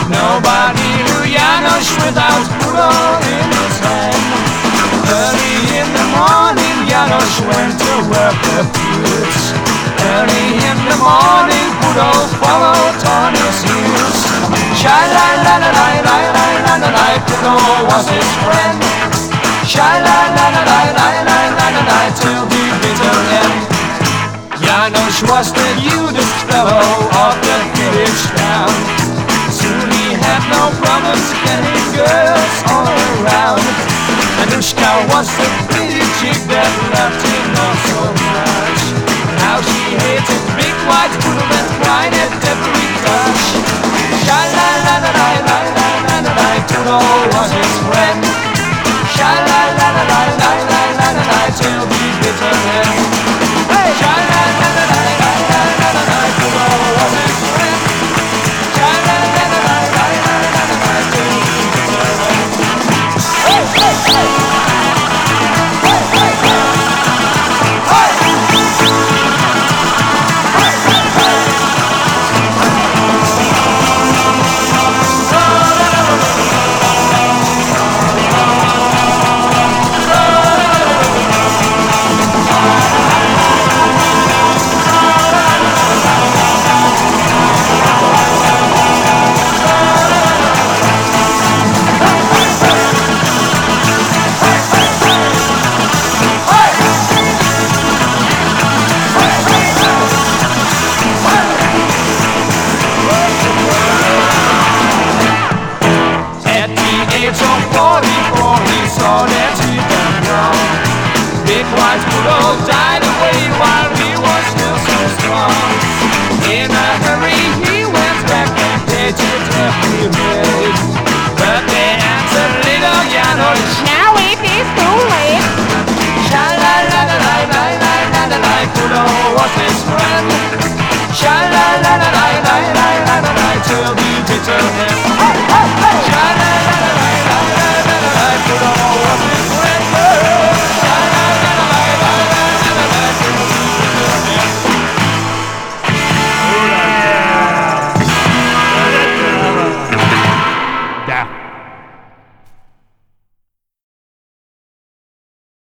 Nobody knew Janos without Udo in his hand. Early in the morning, Janos went to work the fields. Early in the morning, Udo followed on his heels. Sha-la-la-la-la-la-la-la-la-la, Udo was his friend. Sha-la-la-la-la-la-la-la-la, till the bitter end. Janos was the rudest fellow of the village town. Soon he had no problems getting girls all around. Anushka was a pretty chick that loved him not so much. Now she hated big white poodle and cried at every touch. Sha-la-la-la-la-la-la-la-la, Poodle was his friend. Sha-la-la-la-la-la-la-la-la, till the bitter end. Sha-la-la-la-la-la-la-la-la, Poodle was his friend. Sha-la-la-la-la-la-la-la-la, till the bitter end. Hey, hey, hey! Big white Poodle died away while he was still so strong. In a hurry he went back and painted every maid. But they answered little Janos, now it is too late. Sha-la-la-la-la-la-la-la-la, Poodle was his friend. Sha-la-la-la-la-la-la-la-la, till the bitter end.